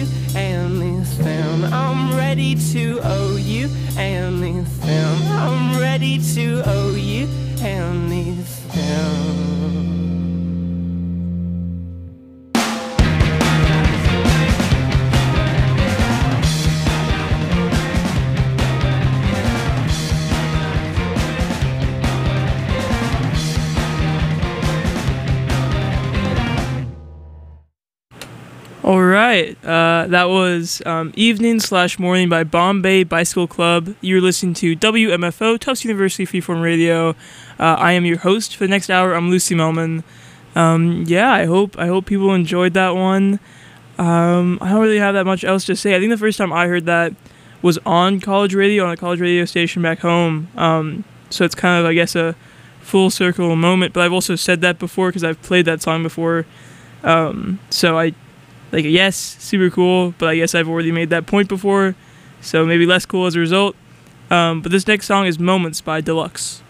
anything. I'm ready to owe you anything. I'm ready to owe you anything. All right, that was Evening/Morning by Bombay Bicycle Club. You're listening to WMFO, Tufts University Freeform Radio. I am your host for the next hour. I'm Lucy Melman. I hope people enjoyed that one. I don't really have that much else to say. I think the first time I heard that was on college radio, on a college radio station back home. So it's kind of, I guess, a full circle moment. But I've also said that before because I've played that song before. Yes, super cool, but I guess I've already made that point before, so maybe less cool as a result. But this next song is Moments by Deluxe.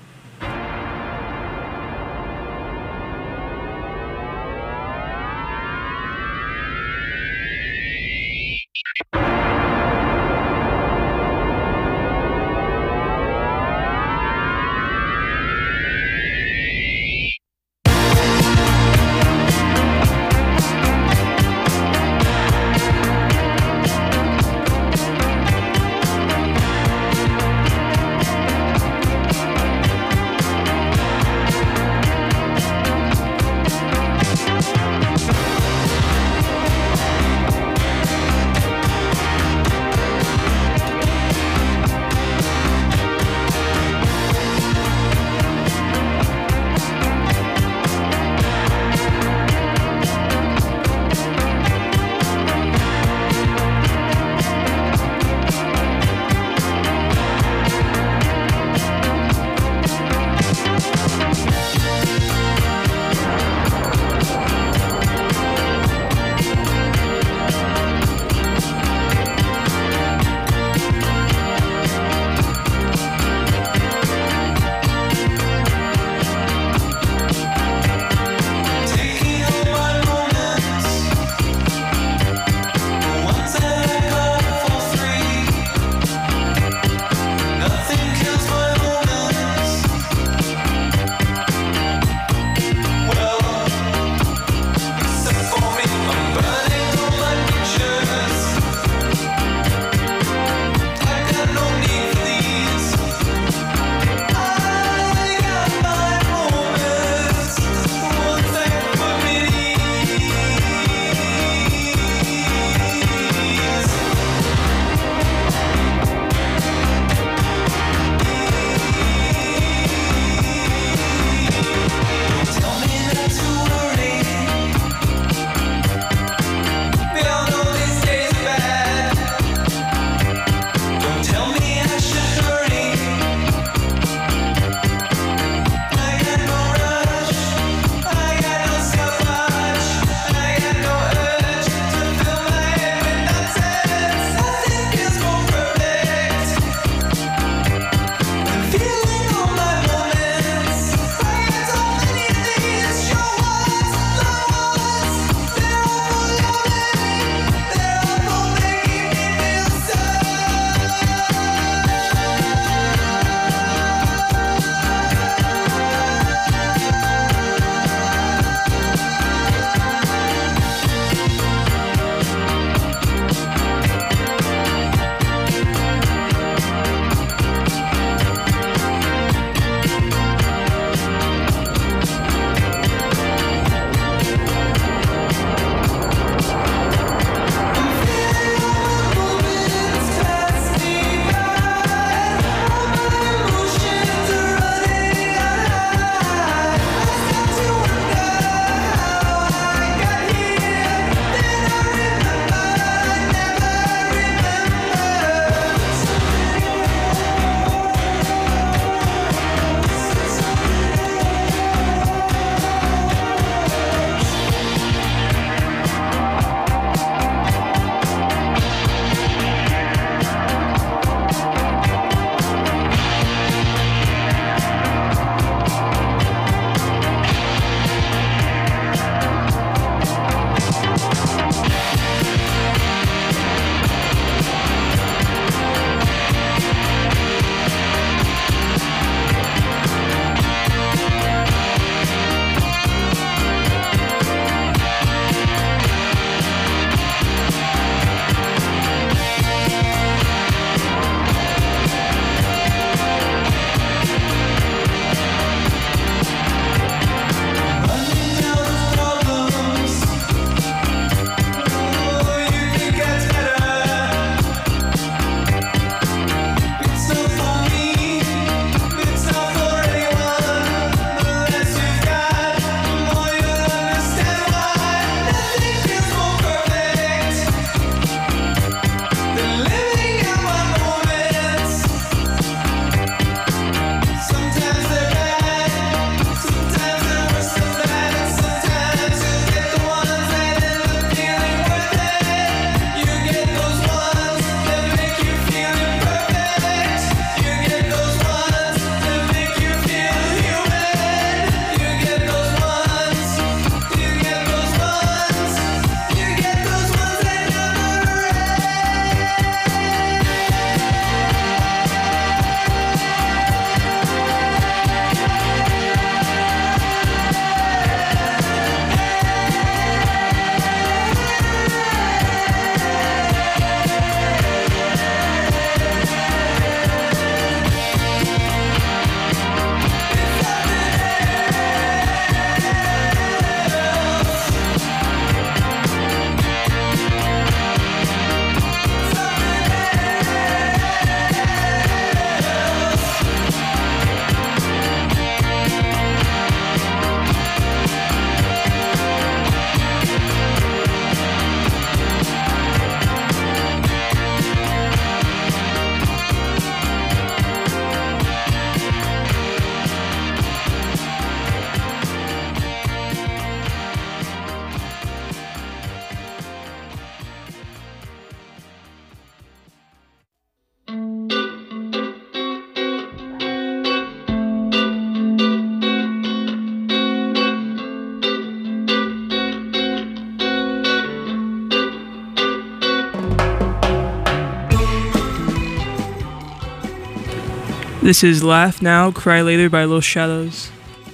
This is Laugh Now, Cry Later by Los Shadows.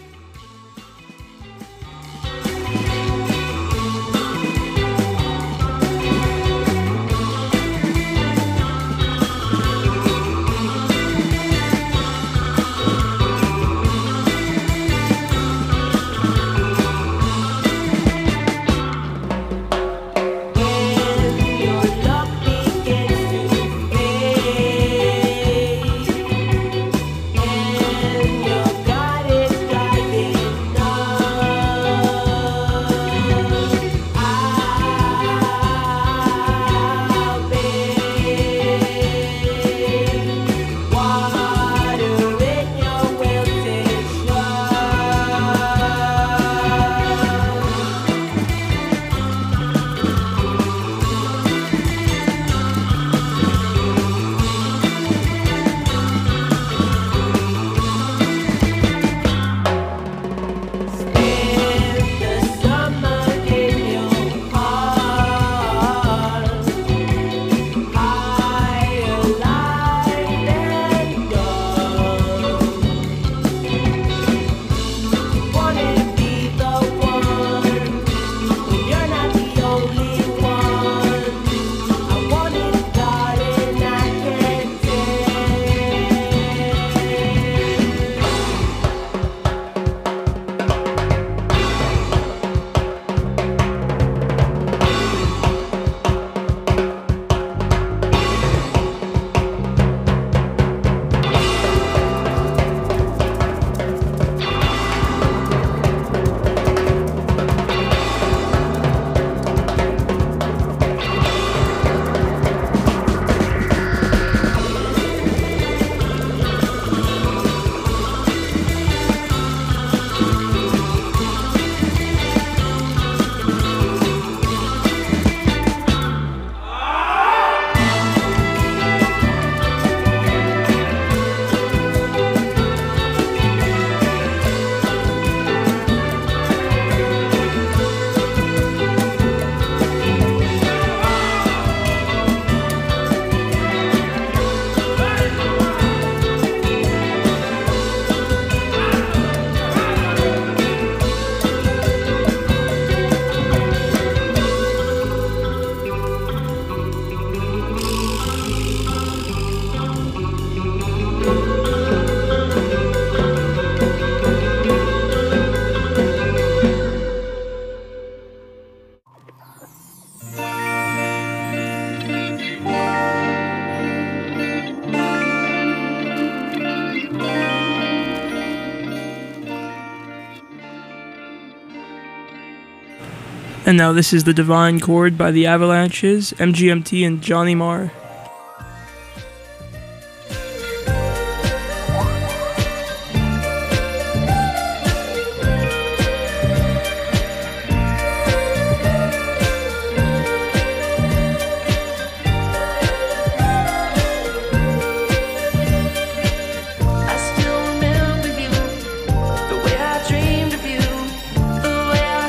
And now this is The Divine Chord by the Avalanches, MGMT, and Johnny Marr.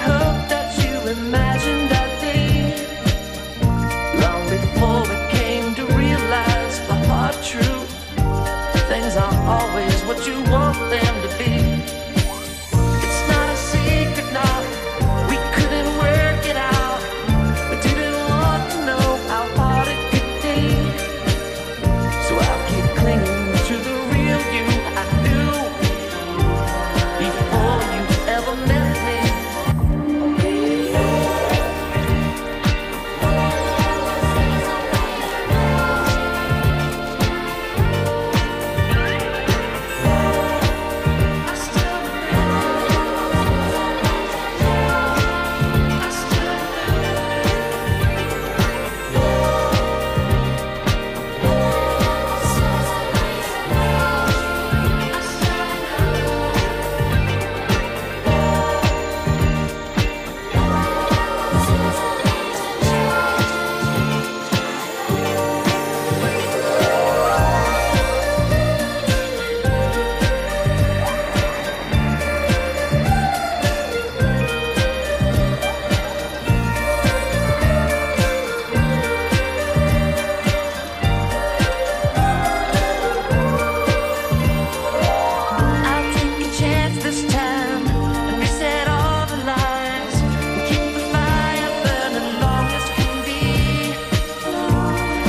Long before we came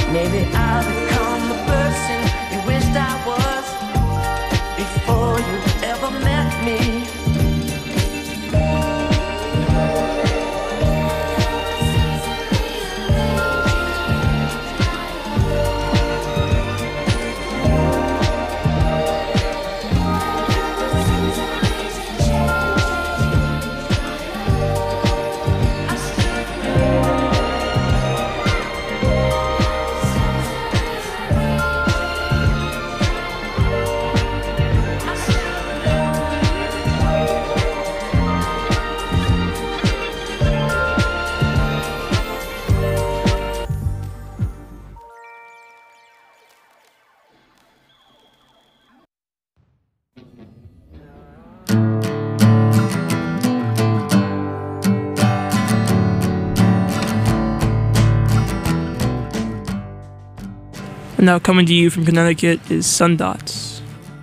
Maybe I'll become the person you wished I was before you ever met me. And now coming to you from Connecticut is Sundots.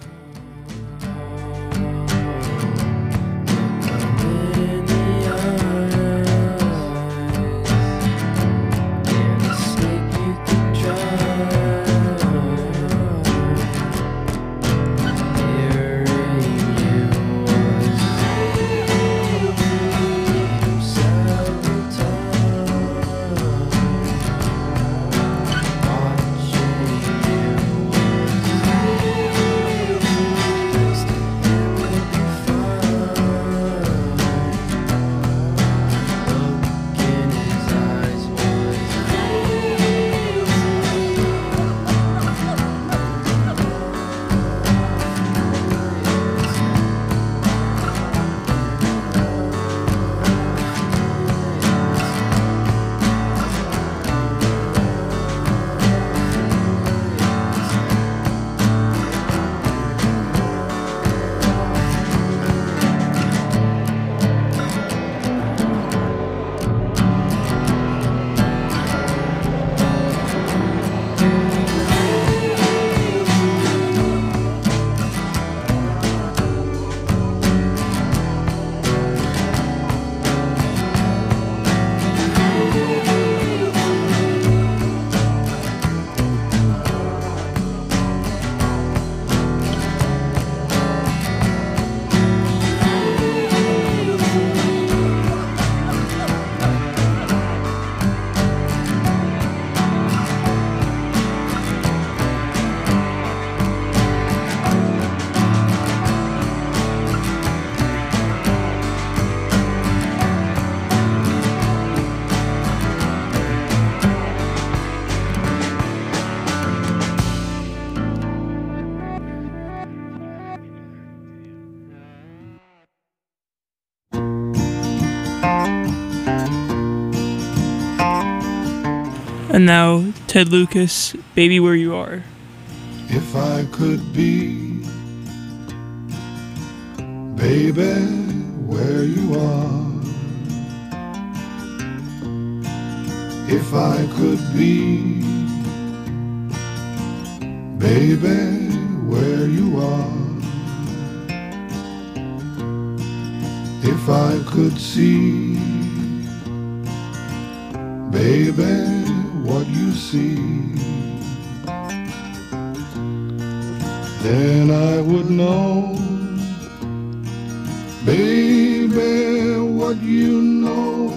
And now, Ted Lucas, Baby Where You Are. If I could be, baby, where you are. If I could be, baby, where you are. If I could see, baby, what you see, then I would know, baby, what you know,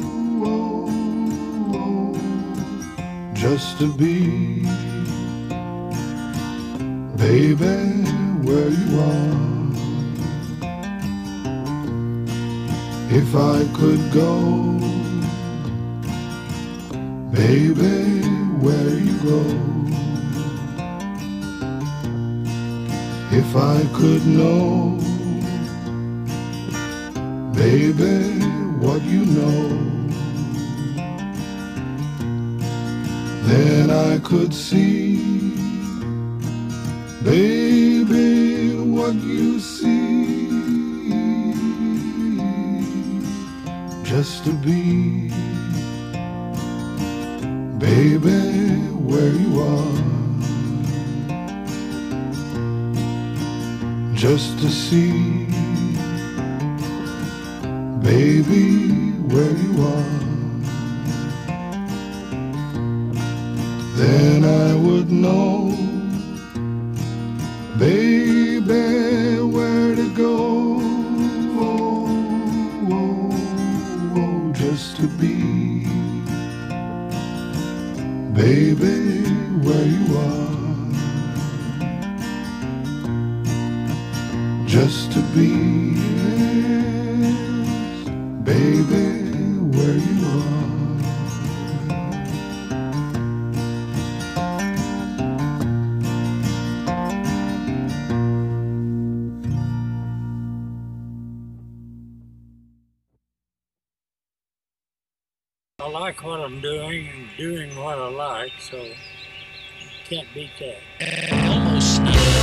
just to be, baby, where you are. If I could go, baby, where you go. If I could know, baby, what you know, then I could see, baby, what you see, just to be, baby, where you are. Just to see, baby, where you are. then I would know, baby, where to go. Just to be, baby, where you are. Just to be, yes, baby, where you are. I like what I'm doing and doing what I like, so can't beat that. Almost.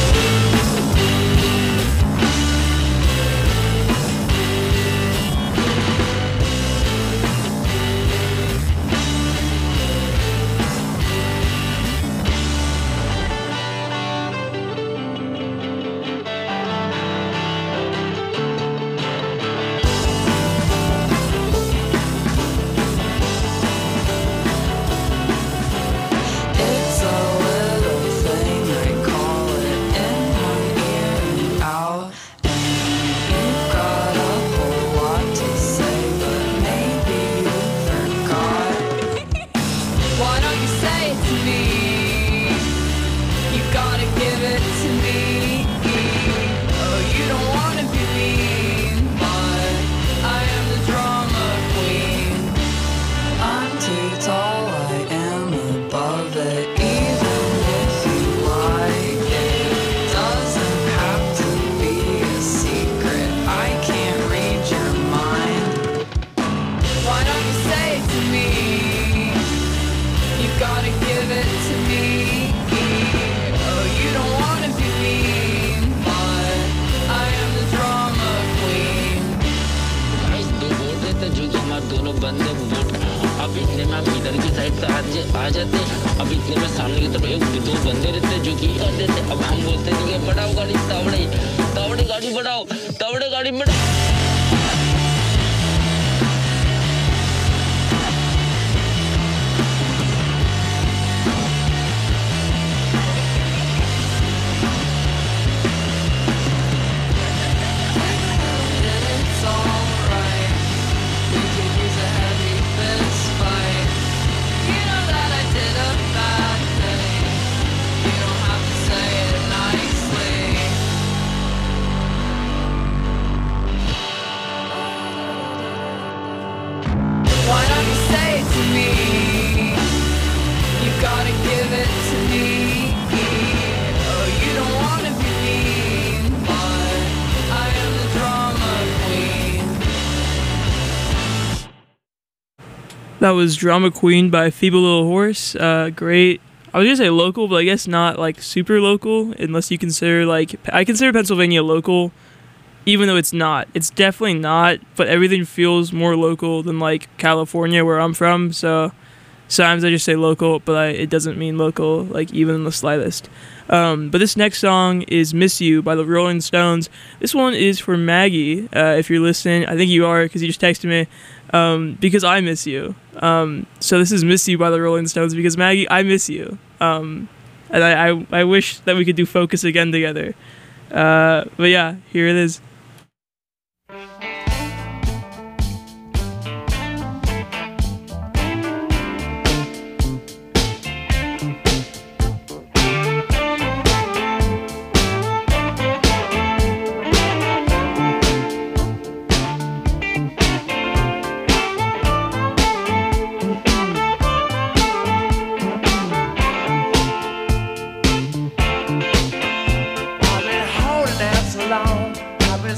आ जाते अब इतने में सामने की तरफ एक दो बंदे रहते जो की कर देते अब हम बोलते नहीं है बढ़ाओ गाड़ी तावड़े गाड़ी बढ़ाओ तावड़े गाड़ी बढ़ाओ That was Drama Queen by Feeble Little Horse. Great. I was gonna say local, but I guess not like super local, unless you consider like I consider Pennsylvania local, even though it's not. It's definitely not, but everything feels more local than like California, where I'm from. So sometimes I just say local, but it doesn't mean local, like even in the slightest. But this next song is "Miss You" by the Rolling Stones. This one is for Maggie. If you're listening, I think you are because you just texted me. Because I miss you. So this is "Miss You" by the Rolling Stones because Maggie, I miss you. And I wish that we could do Focus again together. But yeah, here it is. I've been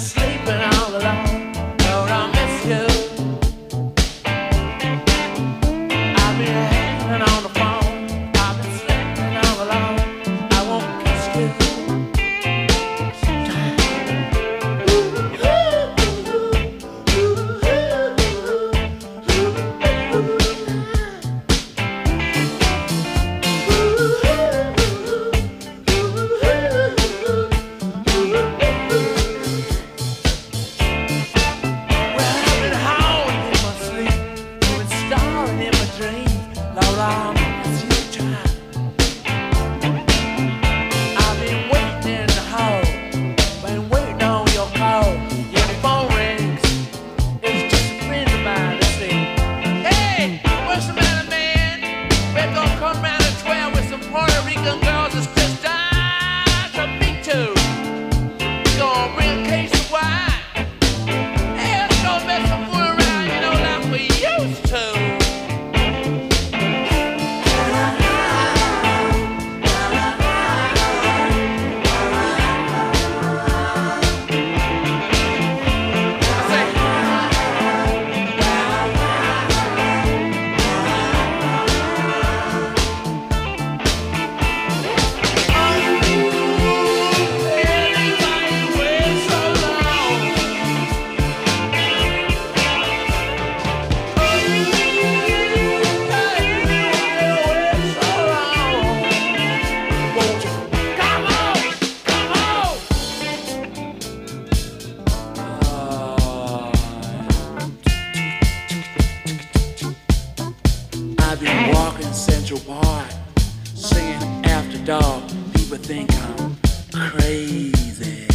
Singing after dark, people think I'm crazy.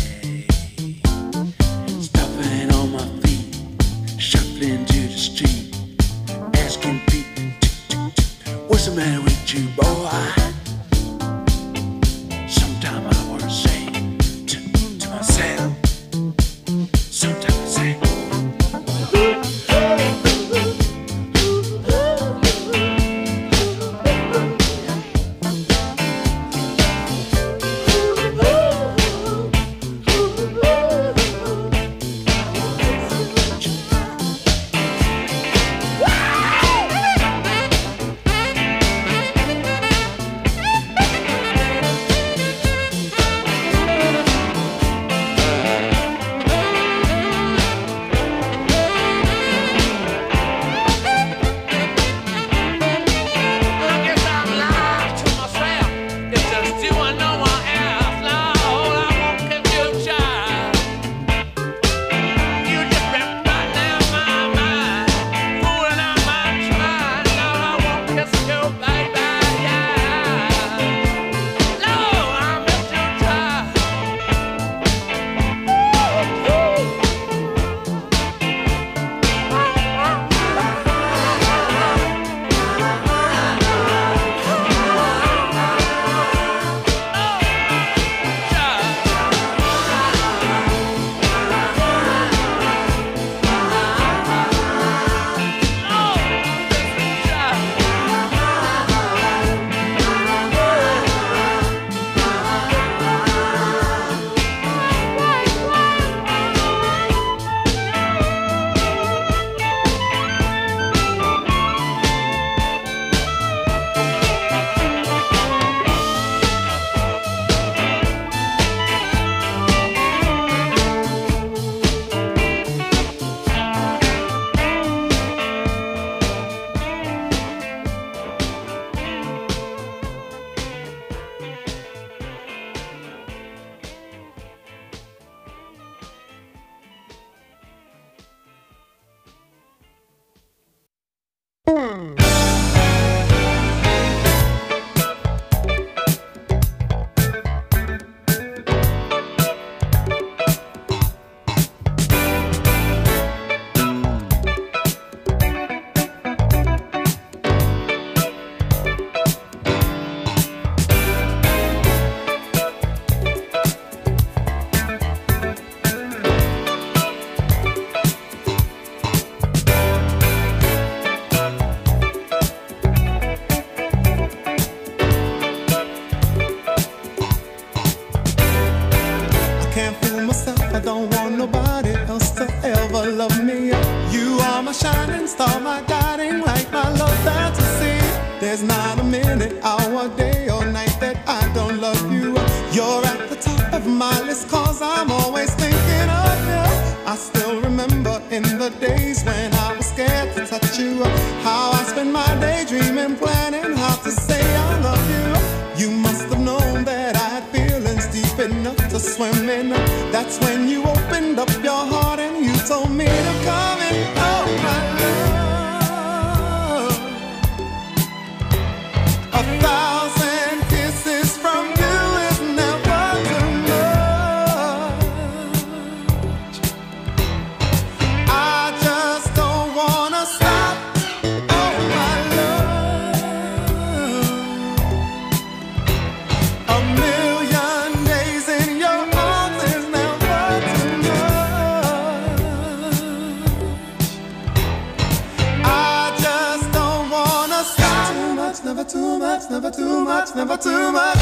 Stopping on my feet, shuffling to the street, asking people, what's the matter with you, boy? Sometimes I wanna say to myself, sometimes I say, There's not a minute, hour, day or night that I don't love you. You're at the top of my list, cause I'm always thinking of you. I still remember in the days when I was scared to touch you, how I spent my day dreaming, planning how to say I love you. You must have known that I had feelings deep enough to swim in. That's when you opened up your heart and you told me to come in. Oh my love, 1,000 kisses from you is never too much. I just don't wanna stop. Oh my love, a million days in your arms is never too much. I just don't wanna stop. Too much, never too much, never too much, never too much.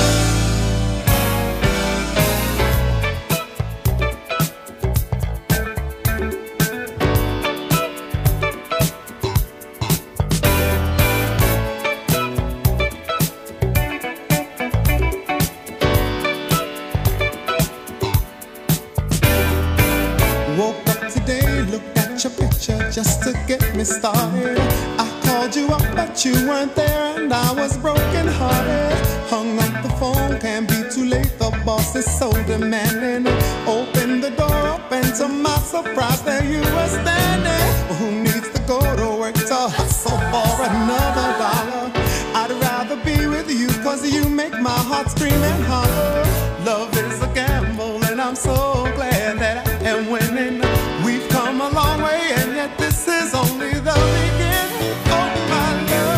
Woke up today, looked at your picture just to get me started. I called you up, but you weren't there, and I was broken hearted. Hung up the phone, can't be too late, the boss is so demanding. Opened the door up, and to my surprise, there you were standing. Who needs to go to work to hustle for another dollar? I'd rather be with you, 'cause you make my heart scream and holler. Love is a gamble and I'm so glad that I am winning. We've come a long way and yet this is only the beginning. Oh my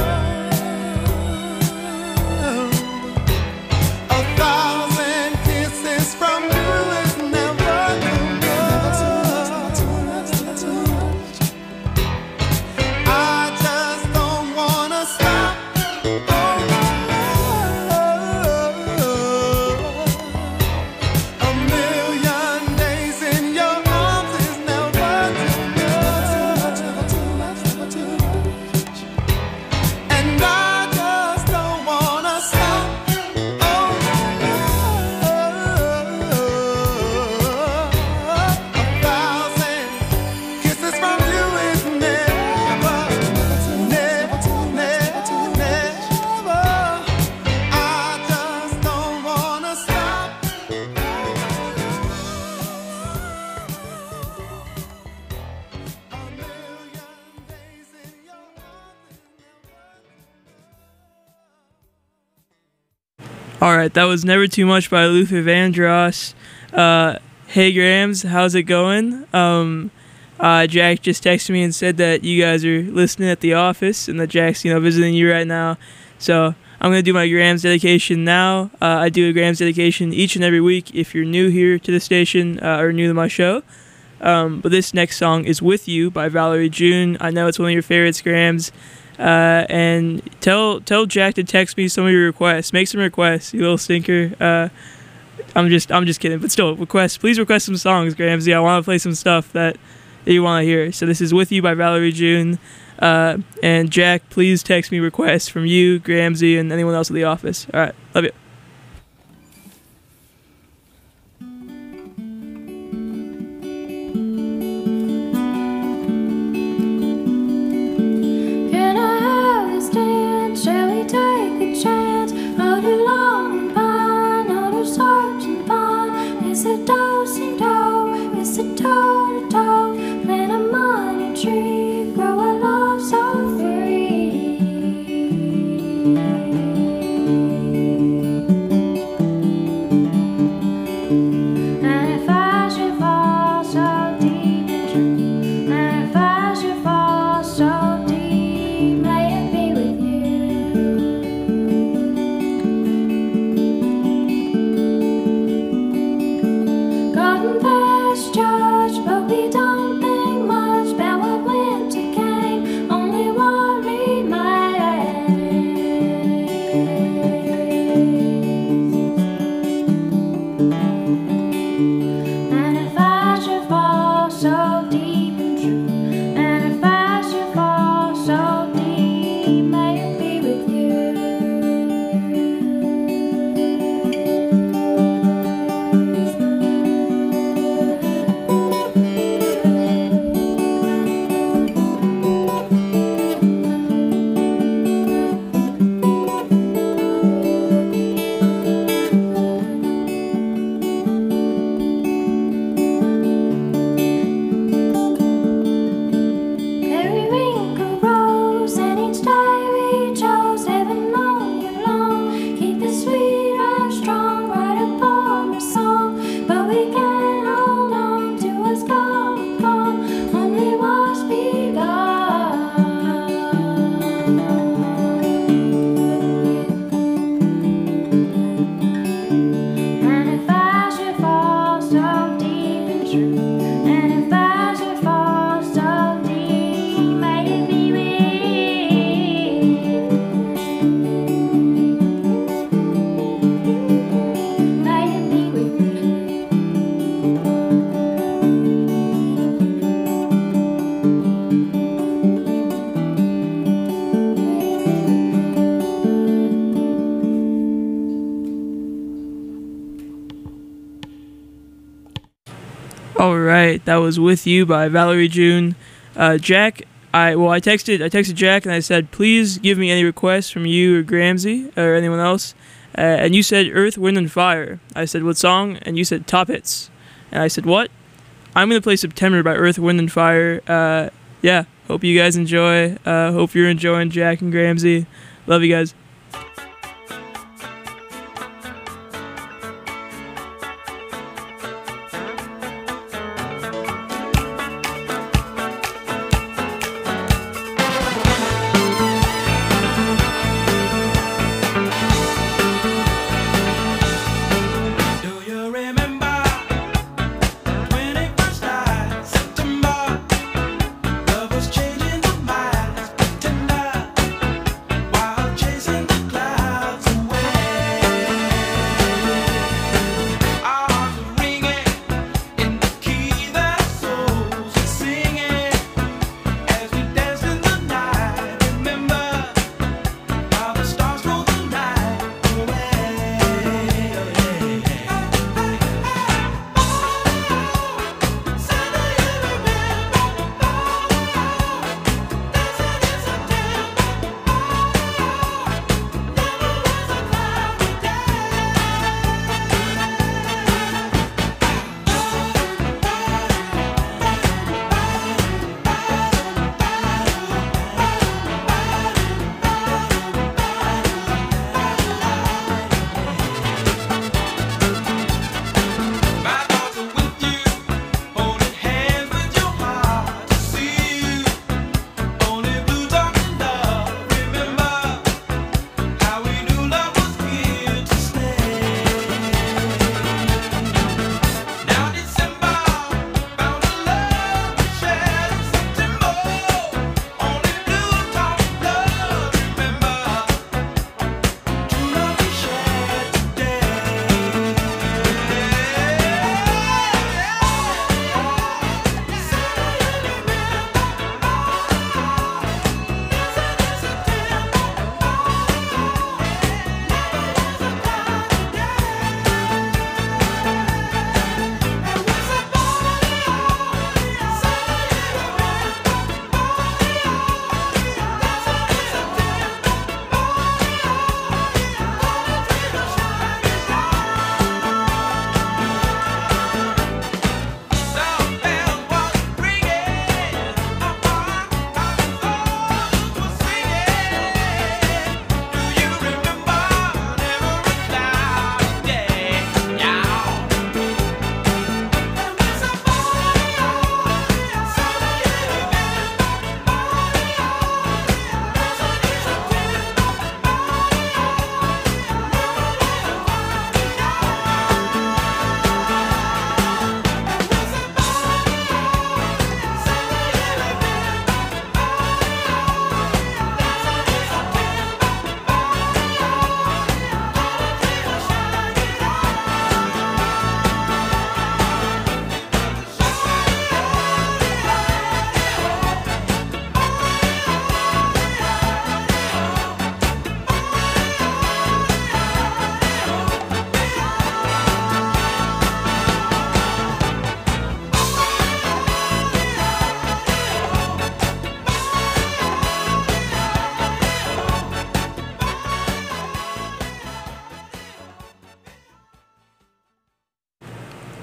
love, 1,000 kisses from you is never too much. I just don't wanna stop. Oh my love, a million days in your arms is never too much. And I just don't wanna stop. Oh my love, 1,000 kisses from you is never, never. I just don't wanna stop. A million days in your arms is never. All right, that was Never Too Much by Luther Vandross. Hey Grams, how's it going? Jack just texted me and said that you guys are listening at the office and that Jack's, visiting you right now. So I'm going to do my Grams dedication now. I do a Grams dedication each and every week if you're new here to the station or new to my show. But this next song is With You by Valerie June. I know it's one of your favorites, Grams. And tell Jack to text me some of your requests. Make some requests, you little stinker. I'm just kidding, but still, please request some songs, Gramsy. I want to play some stuff that you want to hear. So this is With You by Valerie June. And Jack, please text me requests from you, Gramsy, and anyone else at the office. All right, love you. Can I have this dance? Shall we take a chance? Out along the pine, out of search and find. It's a dosey do, it's a toe to toe. Plant a money tree, grow a love so free. And if I should fall so deep and true, and if I should fall so deep, may it be with you. Garden past church, but we don't think much about what winter came. Only worry my And if I should fall so deep and true, and if I should fall so deep, may it be with you. Periwinkle rose, and each day we chose heaven known you long. Keep it sweet and strong, write a poem or song, but we can't hold on to what's gone, only what's begun. And if I should fall so deep and true, and if I should fall so deep, may it be with May it be with you. All right, that was With You by Valerie June. Jack, I texted Jack and I said, please give me any requests from you or Gramsy or anyone else. And you said Earth, Wind, and Fire. I said, what song? And you said Top Hits. And I said, what? I'm going to play September by Earth, Wind, and Fire. Yeah, hope you guys enjoy. Hope you're enjoying Jack and Gramsy. Love you guys.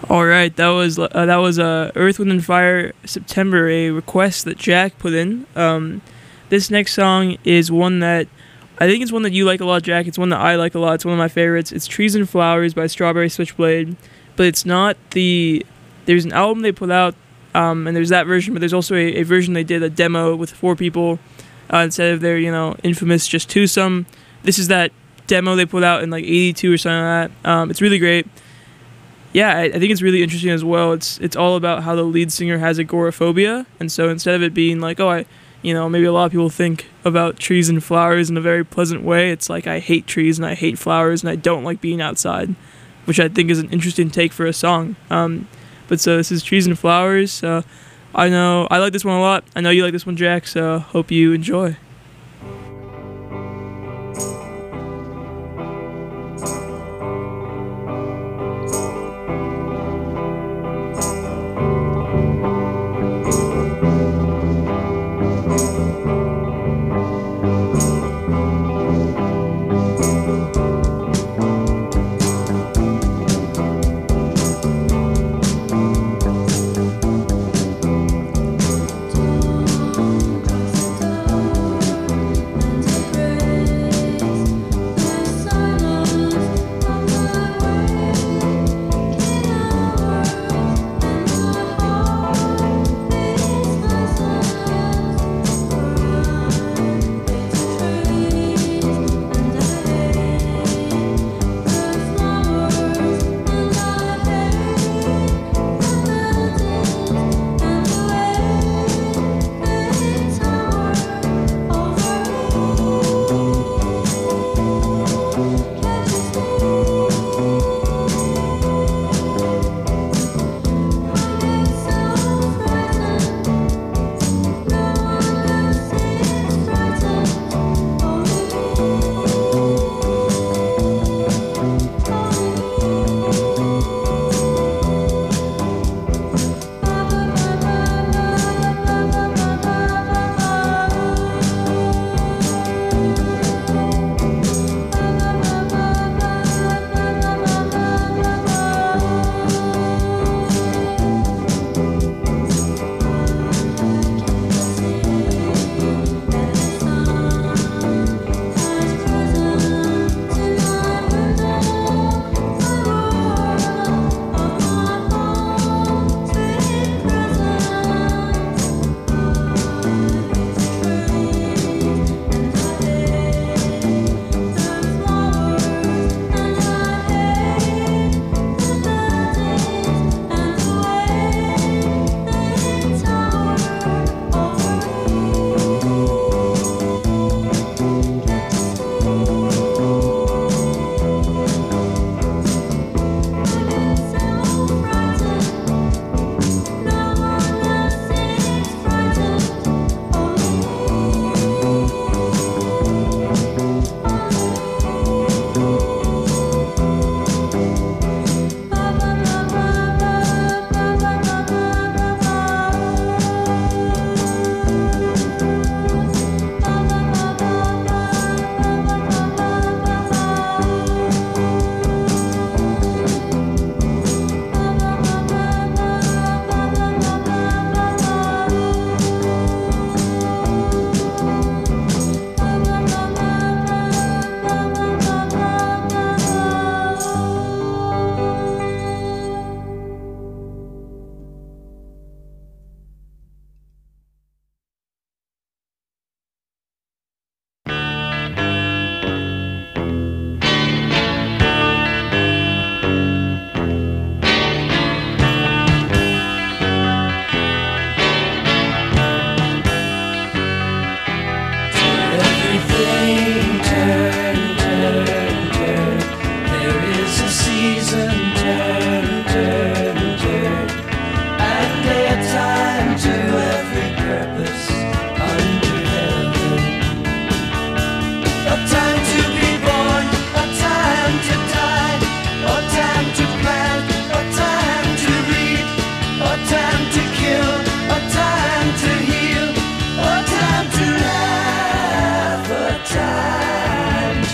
All right, that was Earth, Wind and Fire September, a request that Jack put in. This next song is one that I think it's one that you like a lot, Jack. It's one that I like a lot. It's one of my favorites. It's Trees and Flowers by Strawberry Switchblade, but it's not the. There's an album they put out, and there's that version, but there's also a version they did, a demo with 4 people instead of their infamous just twosome. This is that demo they put out in like '82 or something like that. It's really great. Yeah, I think it's really interesting as well. It's all about how the lead singer has agoraphobia, and so instead of it being like, oh, maybe a lot of people think about trees and flowers in a very pleasant way, it's like I hate trees and I hate flowers and I don't like being outside, which I think is an interesting take for a song. But so this is Trees and Flowers. I know I like this one a lot. I know you like this one, Jack, so hope you enjoy.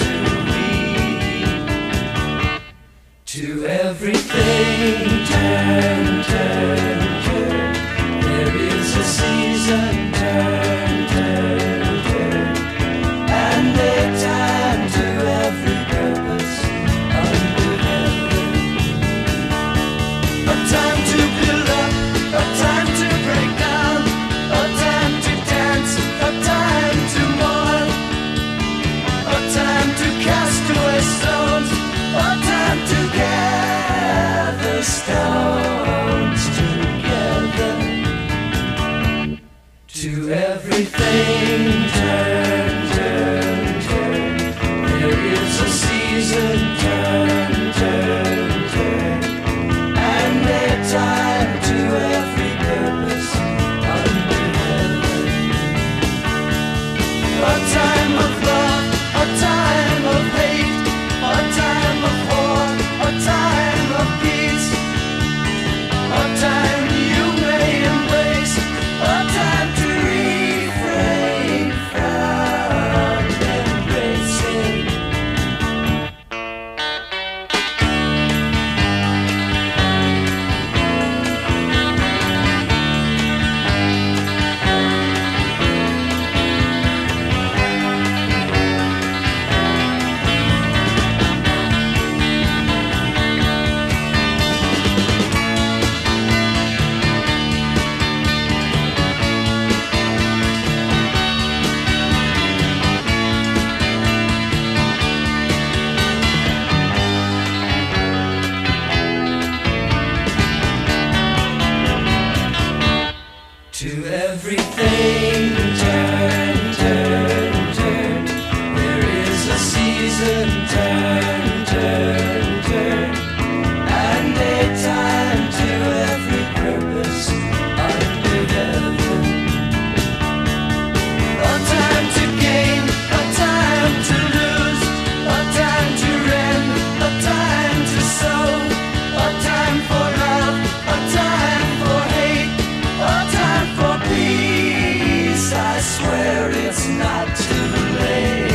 To everything turn. soul, a time for love, a time for hate, a time for peace. I swear it's not too late.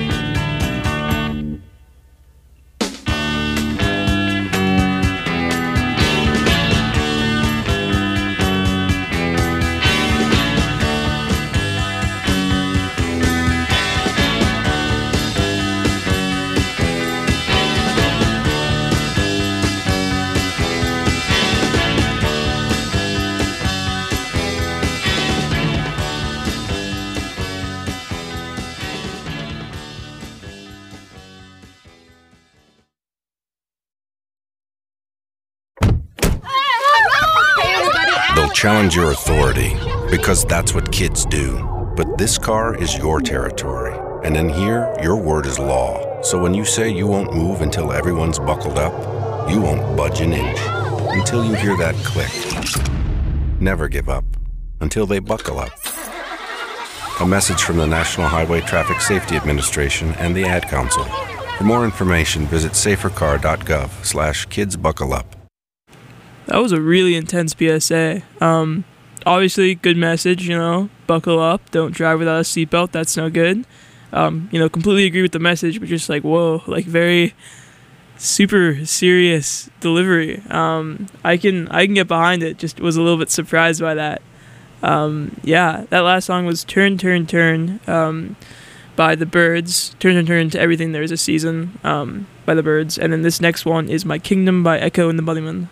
They'll challenge your authority because that's what kids do. But this car is your territory. And in here, your word is law. So when you say you won't move until everyone's buckled up, you won't budge an inch until you hear that click. Never give up until they buckle up. A message from the National Highway Traffic Safety Administration and the Ad Council. For more information, visit safercar.gov/kidsbuckleup. That was a really intense PSA. Obviously, good message, buckle up, don't drive without a seatbelt, that's no good. Completely agree with the message, but just like, whoa, like very super serious delivery. I can get behind it, just was a little bit surprised by that. That last song was Turn, Turn, Turn by The Byrds. Turn, Turn, Turn to Everything There Is a Season by The Byrds. And then this next one is My Kingdom by Echo and the Bunnymen.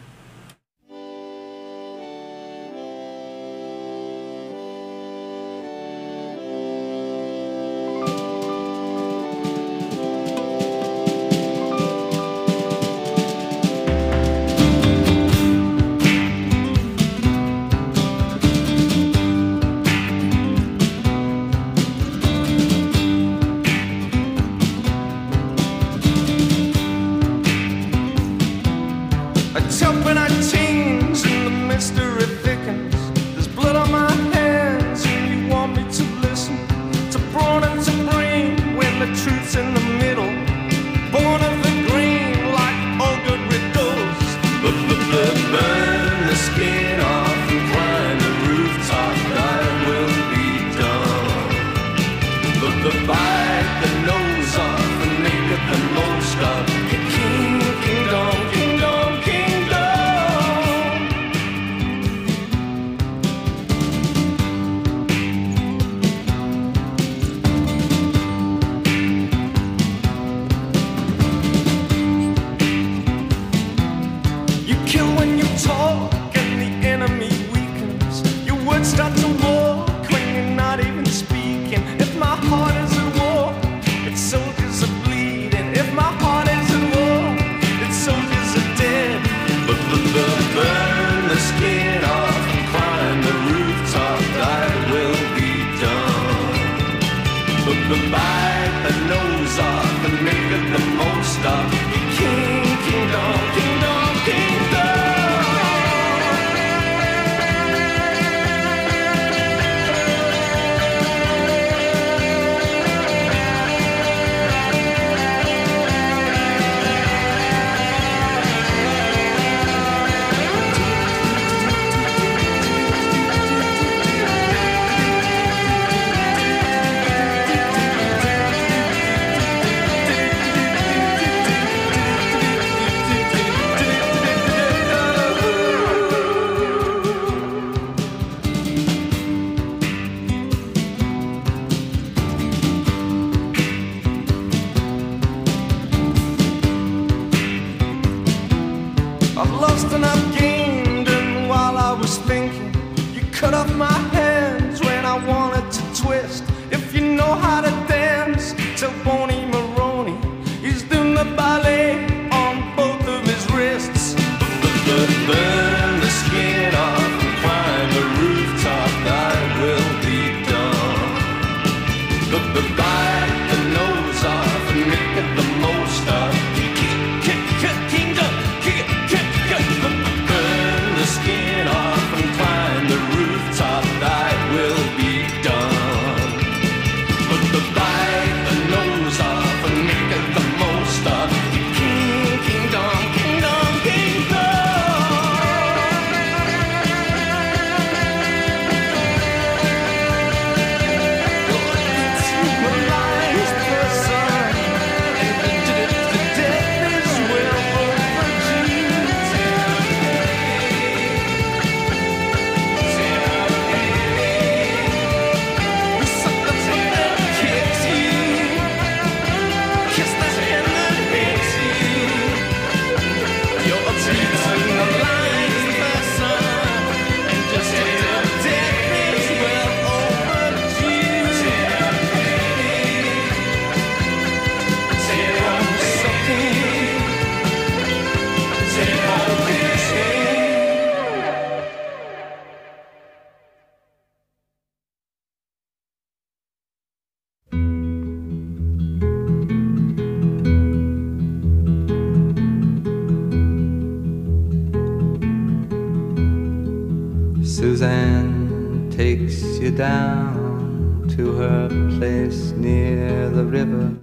Suzanne takes you down to her place near the river.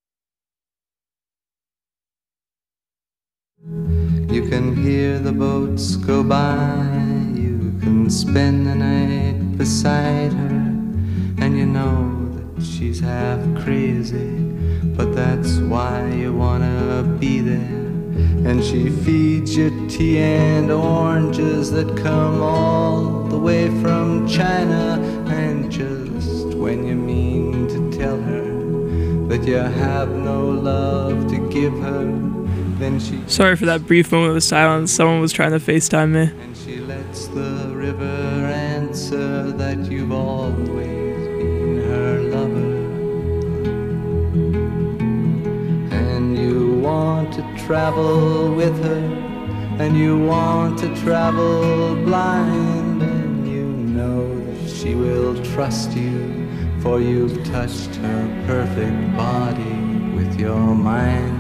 You can hear the boats go by, you can spend the night beside her, and you know that she's half crazy, but that's why you wanna be there. And she feeds you tea and oranges that come all the way from China, and just when you mean to tell her that you have no love to give her, then she... Sorry for that brief moment of silence. Someone was trying to FaceTime me. And she lets the river answer that you've always been her lover. And you want to travel with her, and you want to travel blind, and you know that she will trust you, for you've touched her perfect body with your mind.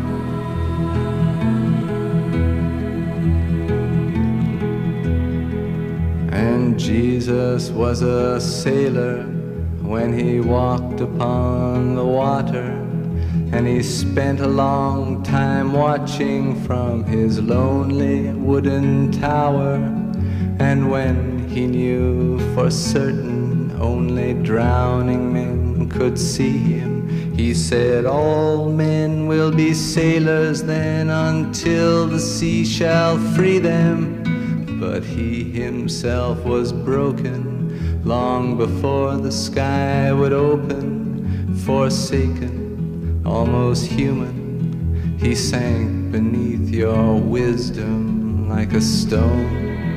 And Jesus was a sailor when he walked upon the water, and he spent a long time watching from his lonely wooden tower. And when he knew for certain only drowning men could see him, he said, all men will be sailors then until the sea shall free them. But he himself was broken long before the sky would open. Forsaken, almost human, he sank beneath your wisdom like a stone.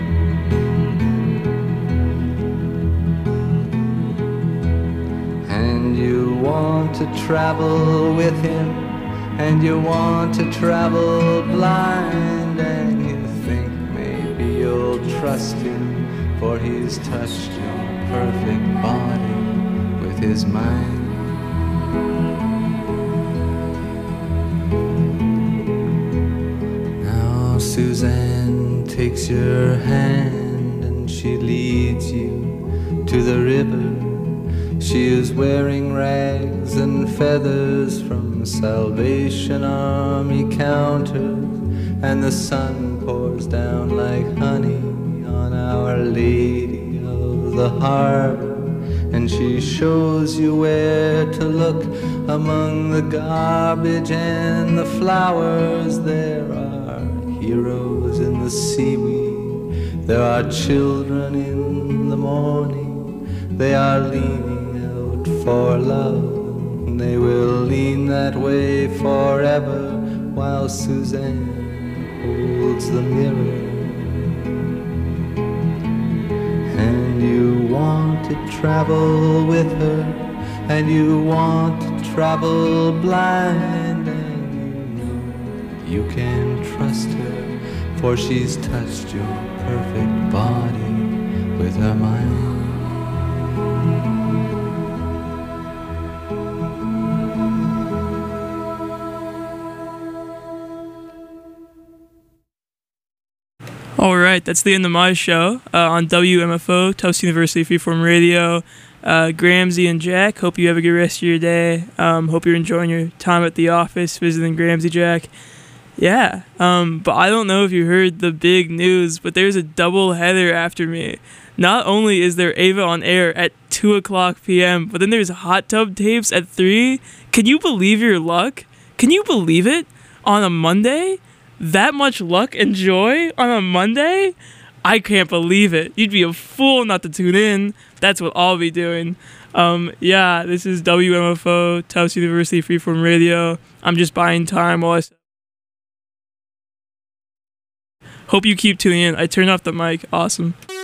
And you want to travel with him, and you want to travel blind, and you think you'll trust him, for he's touched your perfect body with his mind. Now Suzanne takes your hand and she leads you to the river. She is wearing rags and feathers from Salvation Army counters, and the sun pours down like honey on Our Lady of the Harbor. And she shows you where to look among the garbage and the flowers. There are heroes in the seaweed, there are children in the morning. They are leaning out for love, and they will lean that way forever, while Suzanne holds the mirror. And you want to travel with her, and you want to travel blind, and you know you can trust her, for she's touched your perfect body with her mind. All right, that's the end of my show on WMFO, Tufts University Freeform Radio. Gramsy and Jack, hope you have a good rest of your day. Hope you're enjoying your time at the office, visiting Gramsy Jack. Yeah, but I don't know if you heard the big news, but there's a double header after me. Not only is there Ava on air at 2 o'clock p.m., but then there's Hot Tub Tapes at 3. Can you believe your luck? Can you believe it? On a Monday? That much luck and joy on a Monday? I can't believe it. You'd be a fool not to tune in. That's what I'll be doing. Yeah, this is WMFO, Tufts University Freeform Radio. I'm just buying time while I... Hope you keep tuning in. I turned off the mic. Awesome.